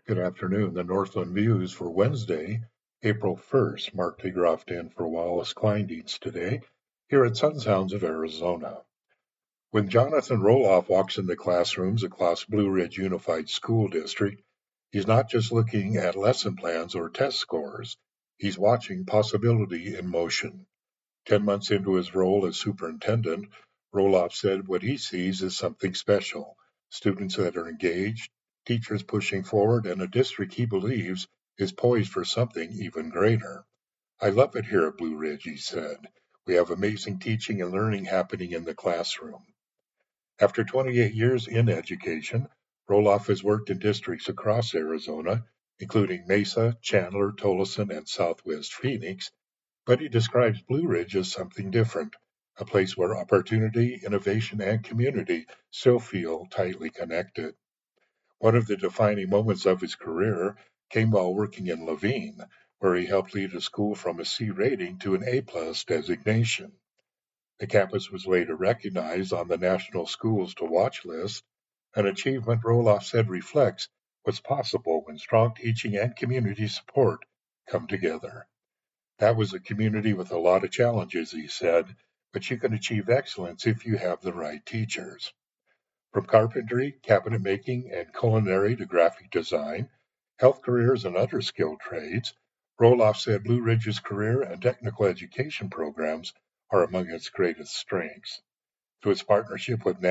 Good afternoon. The Northland Views for Wednesday, April 1st. Mark DeGroff in for Wallace Kleindienst today here at Sunsounds of Arizona. When Jonathan Roloff walks into classrooms across Blue Ridge Unified School District, he's not just looking at lesson plans or test scores. He's watching possibility in motion. 10 months into his role as superintendent, Roloff said what he sees is something special: students that are engaged, teachers pushing forward, and a district he believes is poised for something even greater. I love it here at Blue Ridge, he said. We have amazing teaching and learning happening in the classroom. After 28 years in education, Roloff has worked in districts across Arizona, including Mesa, Chandler, Tolleson, and Southwest Phoenix, but he describes Blue Ridge as something different, a place where opportunity, innovation, and community still feel tightly connected. One of the defining moments of his career came while working in Laveen, where he helped lead a school from a C rating to an A+ designation. The campus was later recognized on the National Schools to Watch list, an achievement Roloff said reflects what's possible when strong teaching and community support come together. That was a community with a lot of challenges, he said, but you can achieve excellence if you have the right teachers. From carpentry, cabinet making, and culinary to graphic design, health careers, and other skilled trades, Roloff said Blue Ridge's career and technical education programs are among its greatest strengths. Through its partnership with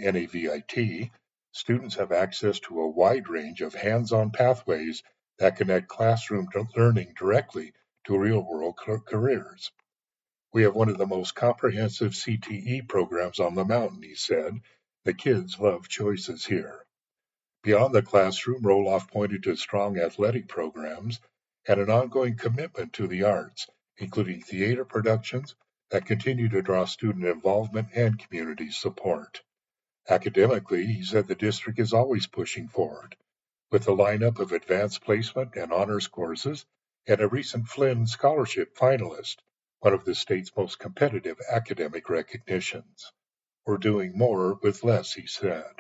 NAVIT, students have access to a wide range of hands-on pathways that connect classroom learning directly to real-world careers. We have one of the most comprehensive CTE programs on the mountain, he said. The kids love choices here. Beyond the classroom, Roloff pointed to strong athletic programs and an ongoing commitment to the arts, including theater productions that continue to draw student involvement and community support. Academically, he said the district is always pushing forward, with a lineup of advanced placement and honors courses and a recent Flynn Scholarship finalist, one of the state's most competitive academic recognitions. We're doing more with less, he said.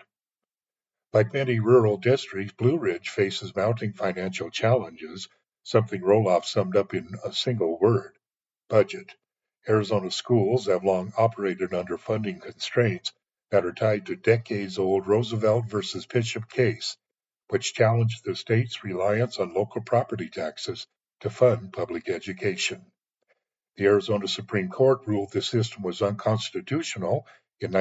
Like many rural districts, Blue Ridge faces mounting financial challenges, something Roloff summed up in a single word: budget. Arizona schools have long operated under funding constraints that are tied to decades-old Roosevelt versus Bishop case, which challenged the state's reliance on local property taxes to fund public education. The Arizona Supreme Court ruled the system was unconstitutional in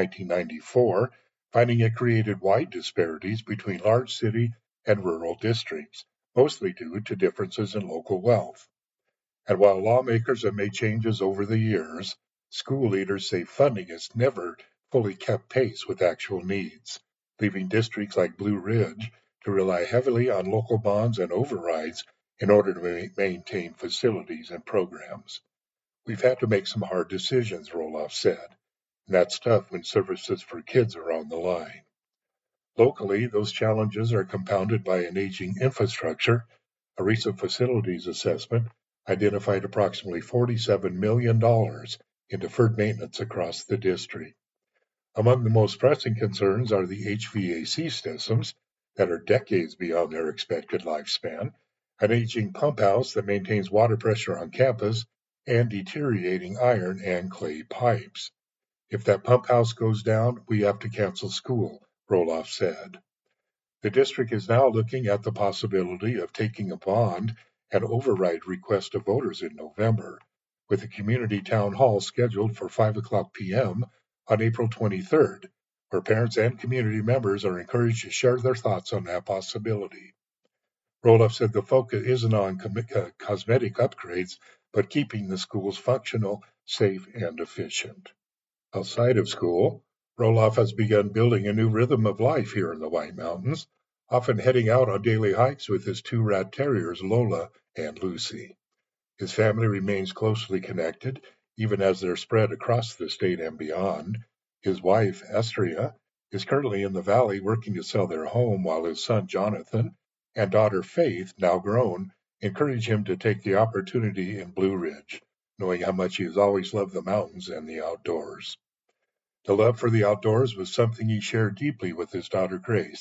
1994, finding it created wide disparities between large city and rural districts, mostly due to differences in local wealth. And while lawmakers have made changes over the years, school leaders say funding has never fully kept pace with actual needs, leaving districts like Blue Ridge to rely heavily on local bonds and overrides in order to maintain facilities and programs. We've had to make some hard decisions, Roloff said, and that's tough when services for kids are on the line. Locally, those challenges are compounded by an aging infrastructure. A recent facilities assessment identified approximately $47 million in deferred maintenance across the district. Among the most pressing concerns are the HVAC systems that are decades beyond their expected lifespan, an aging pump house that maintains water pressure on campus, and deteriorating iron and clay pipes. If that pump house goes down, we have to cancel school, Roloff said. The district is now looking at the possibility of taking a bond and override request of voters in November, with a community town hall scheduled for 5 p.m. on April 23rd, where parents and community members are encouraged to share their thoughts on that possibility. Roloff said the focus isn't on cosmetic upgrades, but keeping the schools functional, safe, and efficient. Outside of school, Roloff has begun building a new rhythm of life here in the White Mountains, often heading out on daily hikes with his two rat terriers, Lola and Lucy. His family remains closely connected, even as they're spread across the state and beyond. His wife, Astria, is currently in the valley working to sell their home, while his son, Jonathan, and daughter, Faith, now grown, encourage him to take the opportunity in Blue Ridge, knowing how much he has always loved the mountains and the outdoors. The love for the outdoors was something he shared deeply with his daughter Grace.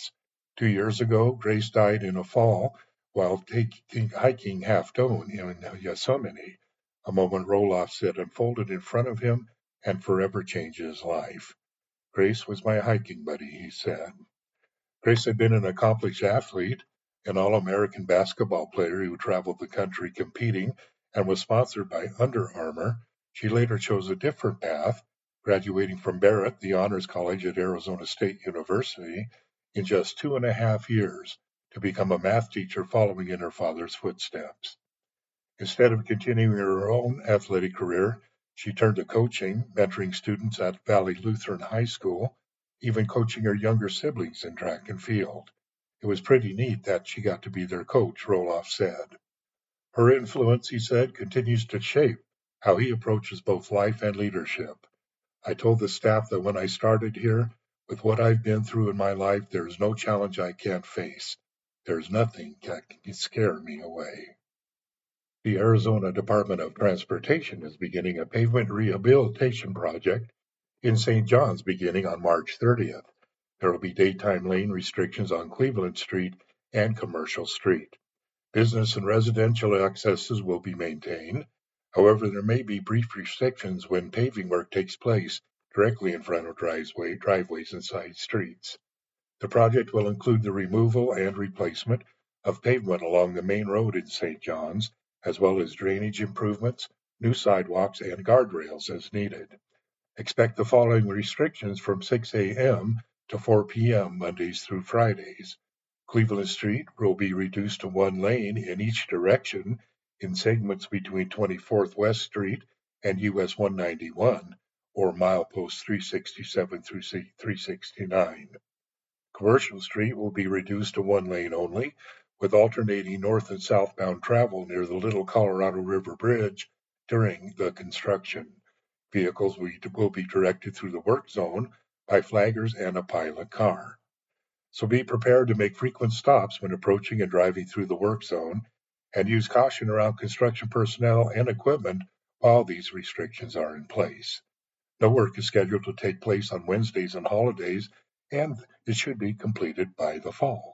2 years ago, Grace died in a fall while hiking Half Dome in Yosemite, a moment Roloff said unfolded in front of him and forever changed his life. Grace was my hiking buddy, he said. Grace had been an accomplished athlete, an All-American basketball player who traveled the country competing and was sponsored by Under Armour. She later chose a different path, graduating from Barrett, the honors college at Arizona State University, in just 2.5 years to become a math teacher following in her father's footsteps. Instead of continuing her own athletic career, she turned to coaching, mentoring students at Valley Lutheran High School, even coaching her younger siblings in track and field. It was pretty neat that she got to be their coach, Roloff said. Her influence, he said, continues to shape how he approaches both life and leadership. I told the staff that when I started here, with what I've been through in my life, there is no challenge I can't face. There's nothing that can scare me away. The Arizona Department of Transportation is beginning a pavement rehabilitation project in St. John's beginning on March 30th. There will be daytime lane restrictions on Cleveland Street and Commercial Street. Business and residential accesses will be maintained. However, there may be brief restrictions when paving work takes place directly in front of driveways and side streets. The project will include the removal and replacement of pavement along the main road in St. John's, as well as drainage improvements, new sidewalks, and guardrails as needed. Expect the following restrictions from 6 a.m. to 4 p.m. Mondays through Fridays. Cleveland Street will be reduced to one lane in each direction in segments between 24th West Street and US 191, or mileposts 367 through 369. Commercial Street will be reduced to one lane only, with alternating north and southbound travel near the Little Colorado River Bridge during the construction. Vehicles will be directed through the work zone by flaggers and a pilot car. So be prepared to make frequent stops when approaching and driving through the work zone, and use caution around construction personnel and equipment while these restrictions are in place. No work is scheduled to take place on Wednesdays and holidays, and it should be completed by the fall.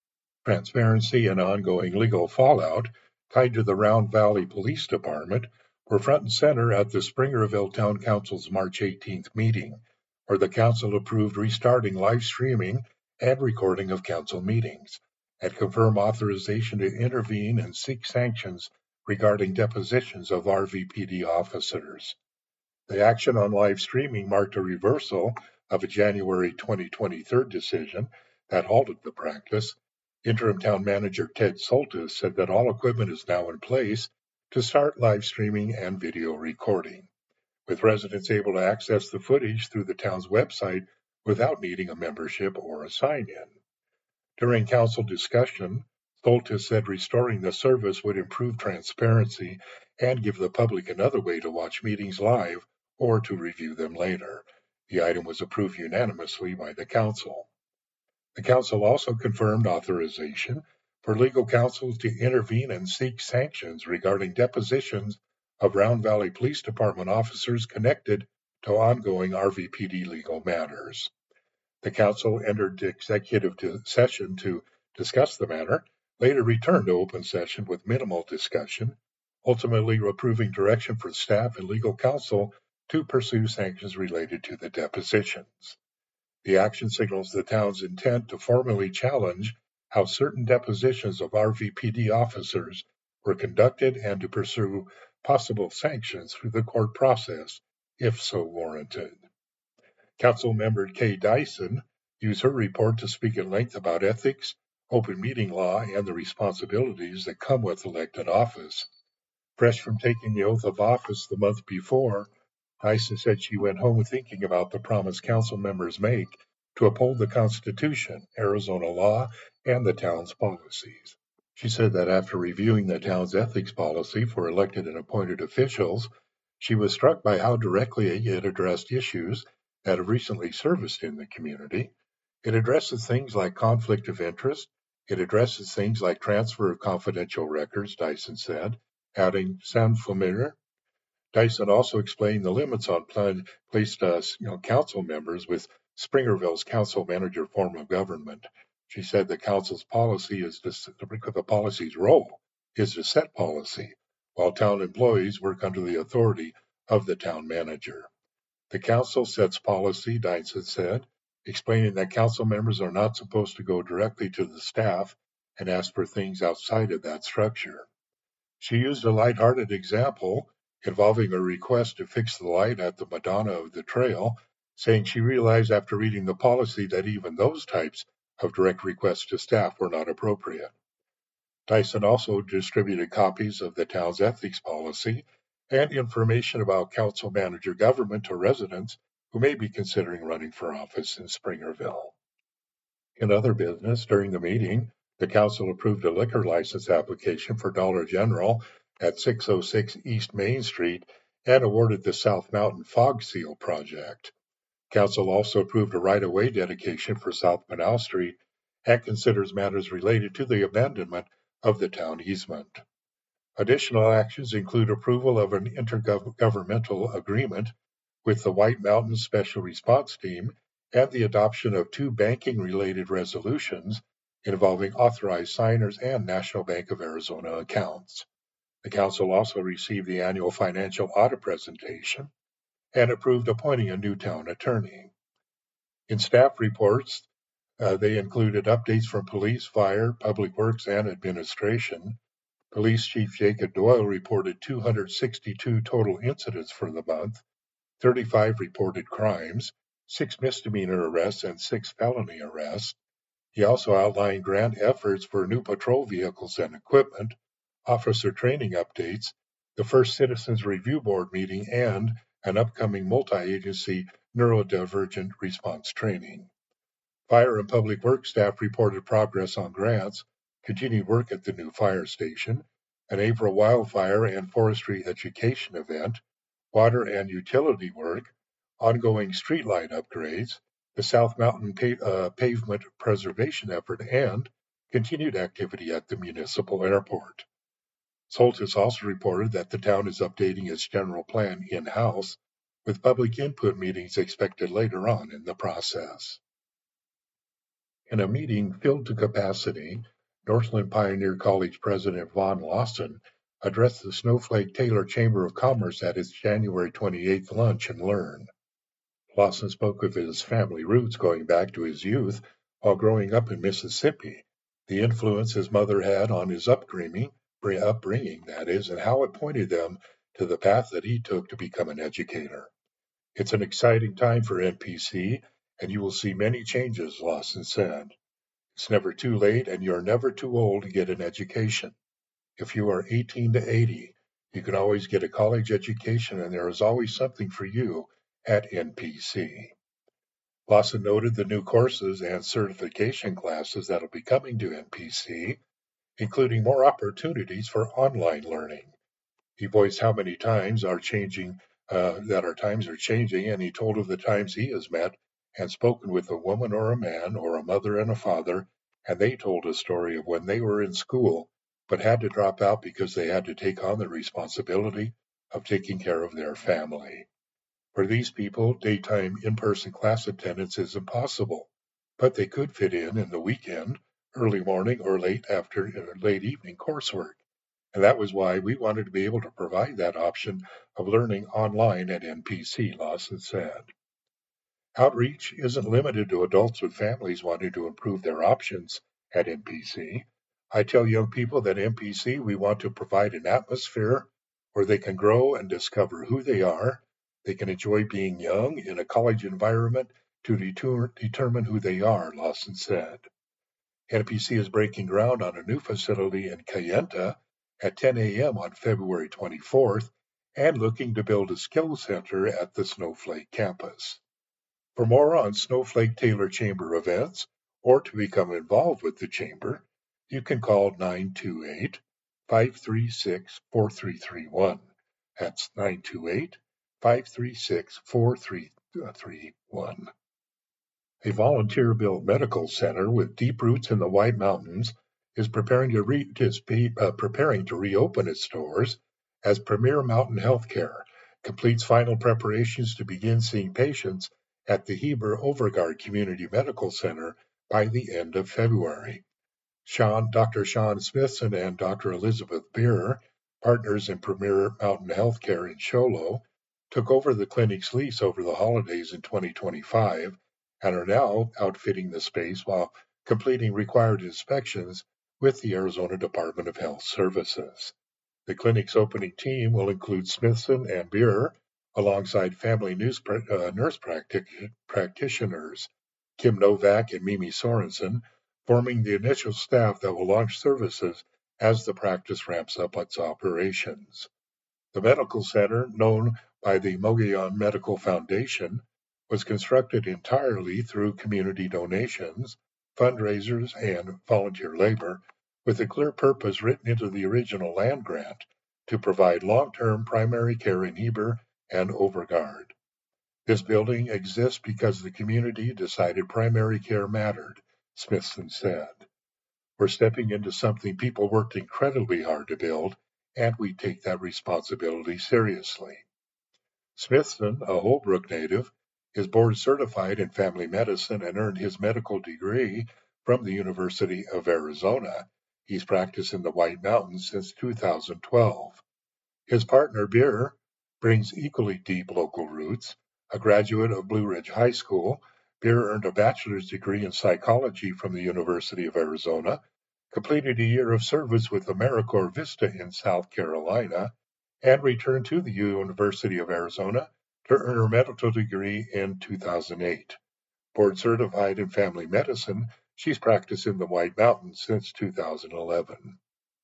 Transparency and ongoing legal fallout tied to the Round Valley Police Department were front and center at the Springerville Town Council's March 18th meeting, where the council approved restarting live streaming and recording of council meetings, and confirmed authorization to intervene and seek sanctions regarding depositions of RVPD officers. The action on live streaming marked a reversal of a January 2023 decision that halted the practice. Interim Town Manager Ted Soltis said that all equipment is now in place to start live streaming and video recording, with residents able to access the footage through the town's website without needing a membership or a sign-in. During council discussion, Soltis said restoring the service would improve transparency and give the public another way to watch meetings live or to review them later. The item was approved unanimously by the council. The council also confirmed authorization for legal counsel to intervene and seek sanctions regarding depositions of Round Valley Police Department officers connected to ongoing RVPD legal matters. The council entered executive session to discuss the matter, later returned to open session with minimal discussion, ultimately approving direction for staff and legal counsel to pursue sanctions related to the depositions. The action signals the town's intent to formally challenge how certain depositions of RVPD officers were conducted and to pursue possible sanctions through the court process, if so warranted. Council member Kay Dyson used her report to speak at length about ethics, open meeting law, and the responsibilities that come with elected office. Fresh from taking the oath of office the month before, Dyson said she went home thinking about the promise council members make to uphold the Constitution, Arizona law, and the town's policies. She said that after reviewing the town's ethics policy for elected and appointed officials, she was struck by how directly it addressed issues that have recently surfaced in the community. It addresses things like conflict of interest. It addresses things like transfer of confidential records, Dyson said, adding, "Sound familiar?" Dyson also explained the limits on placed council members with Springerville's council manager form of government. She said the council's policy is the policy's role is to set policy, while town employees work under the authority of the town manager. The council sets policy, Dyson said, explaining that council members are not supposed to go directly to the staff and ask for things outside of that structure. She used a lighthearted example involving a request to fix the light at the Madonna of the Trail, saying she realized after reading the policy that even those types of direct requests to staff were not appropriate. Dyson also distributed copies of the town's ethics policy and information about council manager government to residents who may be considering running for office in Springerville. In other business, during the meeting, the council approved a liquor license application for Dollar General at 606 East Main Street and awarded the South Mountain Fog Seal project. Council also approved a right-of-way dedication for South Pinal Street and considers matters related to the abandonment of the town easement. Additional actions include approval of an intergovernmental agreement with the White Mountains Special Response Team and the adoption of 2 banking-related resolutions involving authorized signers and National Bank of Arizona accounts. The council also received the annual financial audit presentation and approved appointing a new town attorney. In staff reports, they included updates from police, fire, public works, and administration. Police Chief Jacob Doyle reported 262 total incidents for the month, 35 reported crimes, 6 misdemeanor arrests, and 6 felony arrests. He also outlined grant efforts for new patrol vehicles and equipment, officer training updates, the first Citizens Review Board meeting, and an upcoming multi-agency neurodivergent response training. Fire and Public Works staff reported progress on grants, continued work at the new fire station, an April wildfire and forestry education event, water and utility work, ongoing streetlight upgrades, the South Mountain pavement preservation effort, and continued activity at the municipal airport. Soltis also reported that the town is updating its general plan in-house, with public input meetings expected later on in the process. In a meeting filled to capacity, Northland Pioneer College President Vaughn Lawson addressed the Snowflake Taylor Chamber of Commerce at its January 28th Lunch and Learn. Lawson spoke of his family roots going back to his youth while growing up in Mississippi, the influence his mother had on his upbringing, that is, and how it pointed them to the path that he took to become an educator. It's an exciting time for NPC, and you will see many changes, Lawson said. It's never too late, and you're never too old to get an education. If you are 18 to 80, you can always get a college education, and there is always something for you at NPC. Lawson noted the new courses and certification classes that will be coming to NPC, including more opportunities for online learning. He voiced how many times are changing, that our times are changing, and he told of the times he has met and spoken with a woman or a man or a mother and a father, and they told a story of when they were in school but had to drop out because they had to take on the responsibility of taking care of their family. For these people, daytime in-person class attendance is impossible, but they could fit in the weekend, early morning, or late evening coursework. And that was why we wanted to be able to provide that option of learning online at NPC, Lawson said. Outreach isn't limited to adults with families wanting to improve their options at NPC. I tell young people that at NPC we want to provide an atmosphere where they can grow and discover who they are. They can enjoy being young in a college environment to determine who they are, Lawson said. NPC is breaking ground on a new facility in Kayenta at 10 a.m. on February 24th and looking to build a skills center at the Snowflake campus. For more on Snowflake Taylor Chamber events or to become involved with the Chamber, you can call 928-536-4331. That's 928-536-4331. A volunteer-built medical center with deep roots in the White Mountains is preparing to reopen its doors as Premier Mountain Healthcare completes final preparations to begin seeing patients at the Heber Overgaard Community Medical Center by the end of February. Dr. Sean Smithson and Dr. Elizabeth Beer, partners in Premier Mountain Healthcare in Show Low, took over the clinic's lease over the holidays in 2025 and are now outfitting the space while completing required inspections with the Arizona Department of Health Services. The clinic's opening team will include Smithson and Beer, alongside family nurse practitioners Kim Novak and Mimi Sorensen, forming the initial staff that will launch services as the practice ramps up its operations. The medical center, known by the Mogollon Medical Foundation, was constructed entirely through community donations, fundraisers, and volunteer labor, with a clear purpose written into the original land grant to provide long-term primary care in Heber and Overgaard. This building exists because the community decided primary care mattered, Smithson said. We're stepping into something people worked incredibly hard to build, and we take that responsibility seriously. Smithson, a Holbrook native, is board certified in family medicine and earned his medical degree from the University of Arizona. He's practiced in the White Mountains since 2012. His partner, Beer, brings equally deep local roots. A graduate of Blue Ridge High School, Beer earned a bachelor's degree in psychology from the University of Arizona, completed a year of service with AmeriCorps Vista in South Carolina, and returned to the University of Arizona to earn her medical degree in 2008. Board certified in family medicine, she's practiced in the White Mountains since 2011.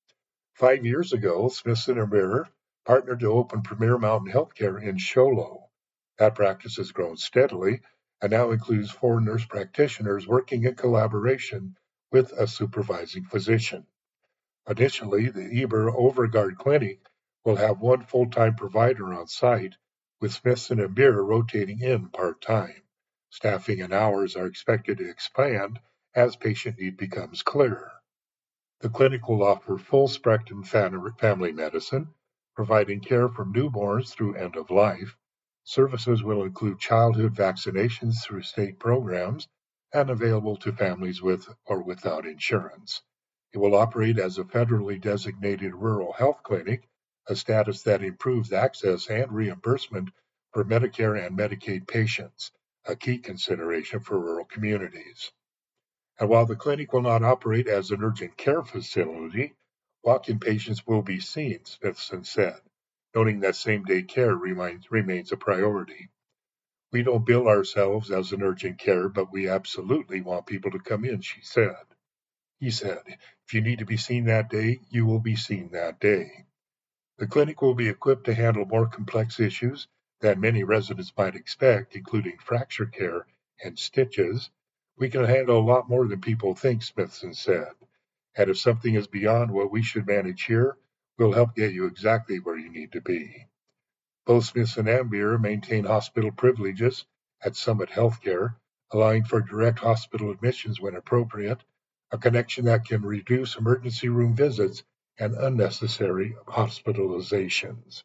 5 years ago, Smithson and Beer partnered to open Premier Mountain Healthcare in Show Low. That practice has grown steadily and now includes 4 nurse practitioners working in collaboration with a supervising physician. Additionally, the Heber Overgaard Clinic will have 1 full-time provider on site, with Smithson and Beer rotating in part-time. Staffing and hours are expected to expand as patient need becomes clearer. The clinic will offer full-spectrum family medicine, providing care from newborns through end of life. Services will include childhood vaccinations through state programs and available to families with or without insurance. It will operate as a federally designated rural health clinic, a status that improves access and reimbursement for Medicare and Medicaid patients, a key consideration for rural communities. And while the clinic will not operate as an urgent care facility, walk-in patients will be seen, Smithson said, noting that same-day care remains a priority. We don't bill ourselves as an urgent care, but we absolutely want people to come in, she said. He said, if you need to be seen that day, you will be seen that day. The clinic will be equipped to handle more complex issues than many residents might expect, including fracture care and stitches. We can handle a lot more than people think, Smithson said. And if something is beyond what we should manage here, we'll help get you exactly where you need to be. Both Smithson and Beer maintain hospital privileges at Summit Healthcare, allowing for direct hospital admissions when appropriate, a connection that can reduce emergency room visits and unnecessary hospitalizations.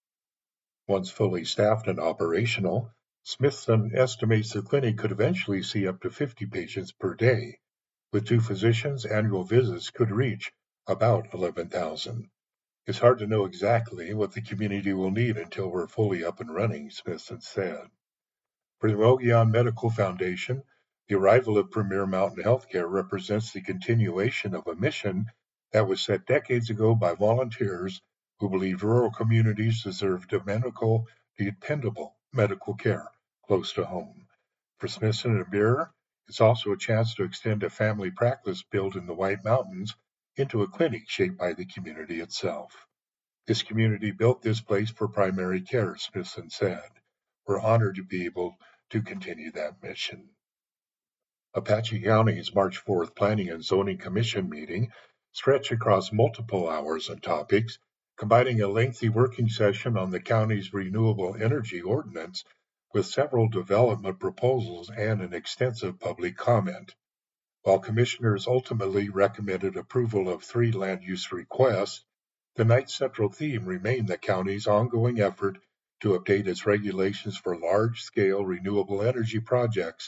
Once fully staffed and operational, Smithson estimates the clinic could eventually see up to 50 patients per day. With 2 physicians, annual visits could reach about 11,000. It's hard to know exactly what the community will need until we're fully up and running, Smithson said. For the Mogollon Medical Foundation, the arrival of Premier Mountain Healthcare represents the continuation of a mission that was set decades ago by volunteers who believed rural communities deserve dependable medical care close to home. For Smithson and Beer, it's also a chance to extend a family practice built in the White Mountains into a clinic shaped by the community itself. This community built this place for primary care, Smithson said. We're honored to be able to continue that mission. Apache County's March 4th Planning and Zoning Commission meeting stretched across multiple hours and topics, combining a lengthy working session on the county's renewable energy ordinance with several development proposals and an extensive public comment. While commissioners ultimately recommended approval of 3 land use requests, the night's central theme remained the county's ongoing effort to update its regulations for large-scale renewable energy projects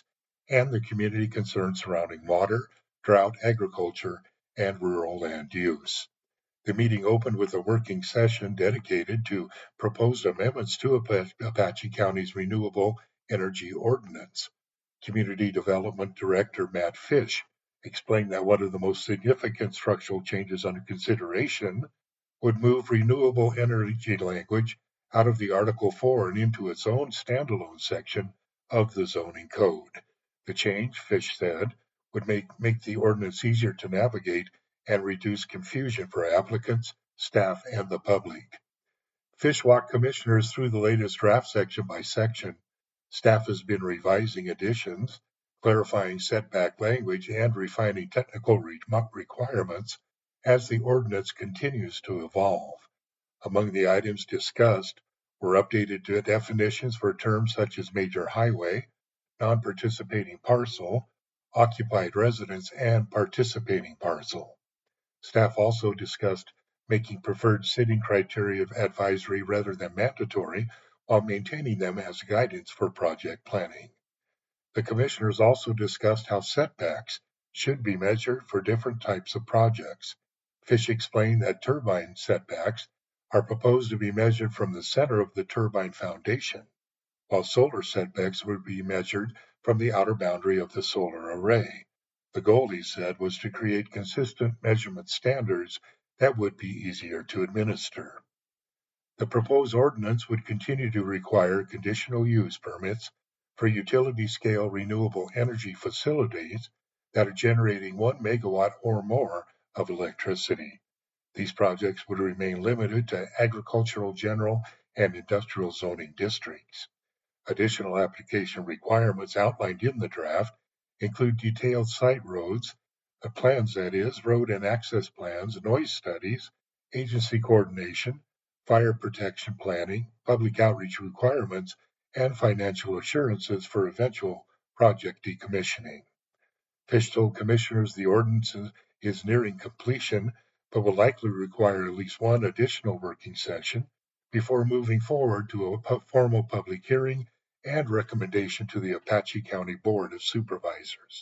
and the community concerns surrounding water, drought, agriculture, and rural land use. The meeting opened with a working session dedicated to proposed amendments to Apache County's Renewable Energy Ordinance. Community Development Director Matt Fish explained that one of the most significant structural changes under consideration would move renewable energy language out of the Article 4 and into its own standalone section of the zoning code. The change, Fish said, would make the ordinance easier to navigate and reduce confusion for applicants, staff, and the public. Fish walked commissioners through the latest draft section by section. Staff has been revising additions, clarifying setback language, and refining technical requirements as the ordinance continues to evolve. Among the items discussed were updated definitions for terms such as major highway, non-participating parcel, occupied residence, and participating parcel. Staff also discussed making preferred sitting criteria advisory rather than mandatory, while maintaining them as guidance for project planning. The commissioners also discussed how setbacks should be measured for different types of projects. Fish explained that turbine setbacks are proposed to be measured from the center of the turbine foundation, while solar setbacks would be measured from the outer boundary of the solar array. The goal, he said, was to create consistent measurement standards that would be easier to administer. The proposed ordinance would continue to require conditional use permits for utility-scale renewable energy facilities that are generating 1 megawatt or more of electricity. These projects would remain limited to agricultural, general, and industrial zoning districts. Additional application requirements outlined in the draft include detailed site roads, plans that is, road and access plans, noise studies, agency coordination, fire protection planning, public outreach requirements, and financial assurances for eventual project decommissioning. Fish told commissioners the ordinance is nearing completion, but will likely require at least one additional working session before moving forward to a formal public hearing and recommendation to the Apache County Board of Supervisors.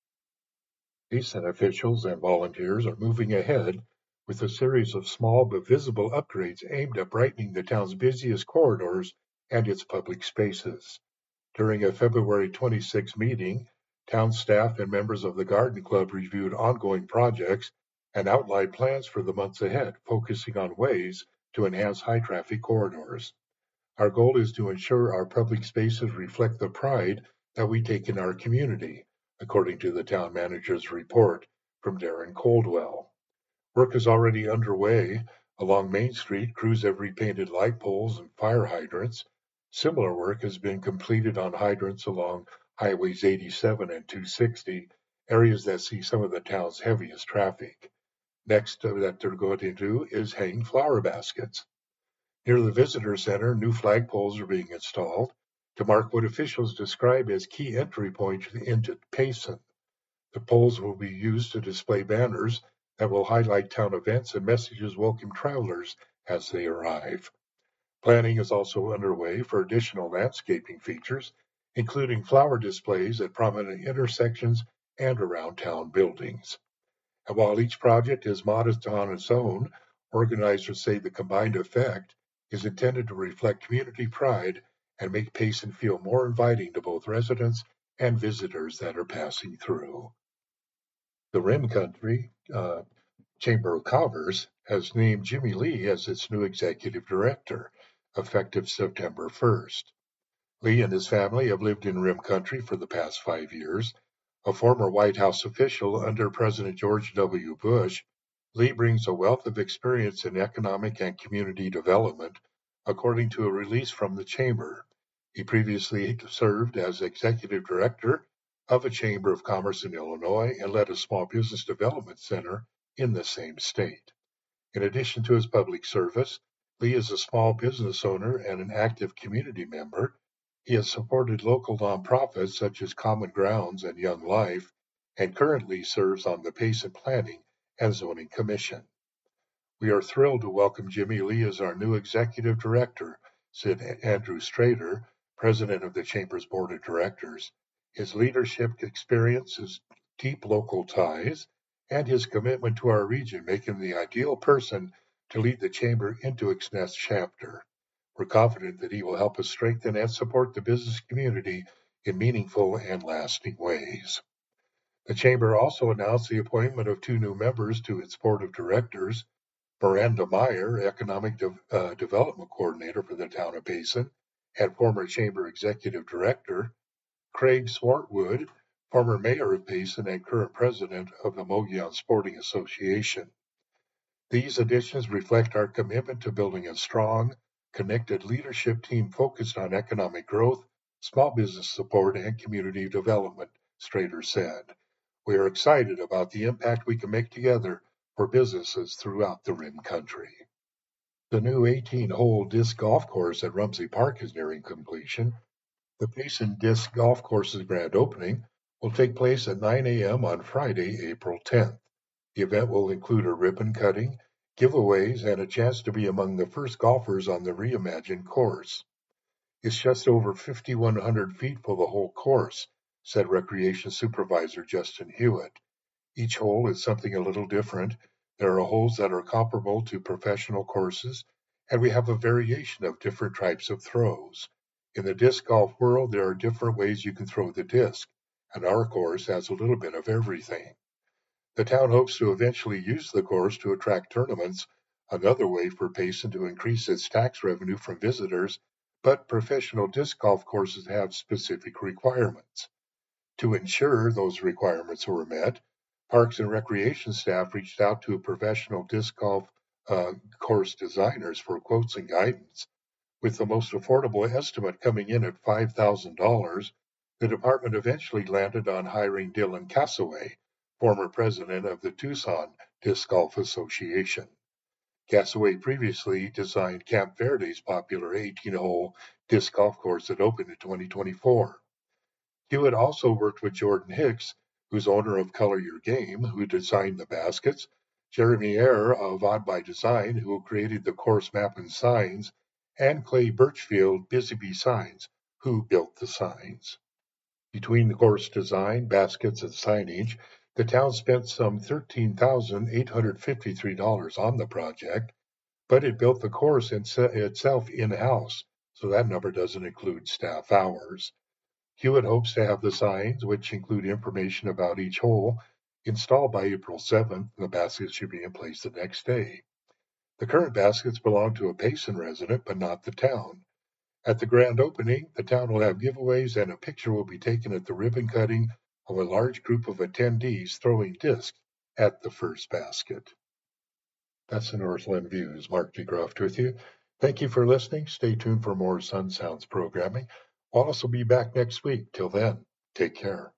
Decent officials and volunteers are moving ahead with a series of small but visible upgrades aimed at brightening the town's busiest corridors and its public spaces. During a February 26 meeting, town staff and members of the Garden Club reviewed ongoing projects and outlined plans for the months ahead, focusing on ways to enhance high-traffic corridors. Our goal is to ensure our public spaces reflect the pride that we take in our community, according to the town manager's report from Darren Coldwell. Work is already underway along Main Street. Crews have repainted light poles and fire hydrants. Similar work has been completed on hydrants along Highways 87 and 260, areas that see some of the town's heaviest traffic. Next that they're going to do is hang flower baskets. Near the visitor center, new flagpoles are being installed to mark what officials describe as key entry points into Payson. The poles will be used to display banners that will highlight town events and messages welcome travelers as they arrive. Planning is also underway for additional landscaping features, including flower displays at prominent intersections and around town buildings. And while each project is modest on its own, organizers say the combined effect is intended to reflect community pride and make Payson feel more inviting to both residents and visitors that are passing through. The Rim Country Chamber of Commerce has named Jimmy Lee as its new executive director, effective September 1st. Lee and his family have lived in Rim Country for the past 5 years. A former White House official under President George W. Bush, Lee brings a wealth of experience in economic and community development, according to a release from the chamber. He previously served as executive director of a chamber of commerce in Illinois and led a small business development center in the same state. In addition to his public service, Lee is a small business owner and an active community member. He has supported local nonprofits such as Common Grounds and Young Life, and currently serves on the Payson Planning and Zoning Commission. We are thrilled to welcome Jimmy Lee as our new executive director, said Andrew Strader, president of the Chamber's Board of Directors. His leadership experience, his deep local ties, and his commitment to our region make him the ideal person to lead the Chamber into its next chapter. We're confident that he will help us strengthen and support the business community in meaningful and lasting ways. The Chamber also announced the appointment of 2 new members to its board of directors: Miranda Meyer, Economic Development Coordinator for the town of Payson and former Chamber Executive Director; Craig Swartwood, former Mayor of Payson and current President of the Mogollon Sporting Association. These additions reflect our commitment to building a strong, connected leadership team focused on economic growth, small business support, and community development, Strader said. We are excited about the impact we can make together for businesses throughout the Rim Country. The new 18-hole disc golf course at Rumsey Park is nearing completion. The Payson Disc Golf Course's grand opening will take place at 9 a.m. on Friday, April 10th. The event will include a ribbon cutting, giveaways, and a chance to be among the first golfers on the reimagined course. It's just over 5,100 feet for the whole course, said Recreation Supervisor Justin Hewitt. Each hole is something a little different. There are holes that are comparable to professional courses, and we have a variation of different types of throws. In the disc golf world, there are different ways you can throw the disc, and our course has a little bit of everything. The town hopes to eventually use the course to attract tournaments, another way for Payson to increase its tax revenue from visitors, but professional disc golf courses have specific requirements. To ensure those requirements were met, Parks and Recreation staff reached out to professional disc golf course designers for quotes and guidance. With the most affordable estimate coming in at $5,000, the department eventually landed on hiring Dylan Cassaway, former president of the Tucson Disc Golf Association. Cassaway previously designed Camp Verde's popular 18-hole disc golf course that opened in 2024. Hewitt also worked with Jordan Hicks, who's owner of Color Your Game, who designed the baskets, Jeremy Eyre of Odd by Design, who created the course map and signs, and Clay Birchfield, Busy Bee Signs, who built the signs. Between the course design, baskets, and signage, the town spent some $13,853 on the project, but it built the course itself in-house, so that number doesn't include staff hours. Hewitt hopes to have the signs, which include information about each hole, installed by April 7th, and the baskets should be in place the next day. The current baskets belong to a Payson resident, but not the town. At the grand opening, the town will have giveaways, and a picture will be taken at the ribbon cutting of a large group of attendees throwing discs at the first basket. That's the Northland Views. Mark DeGroft with you. Thank you for listening. Stay tuned for more Sun Sounds programming. Wallace will be back next week. Till then, take care.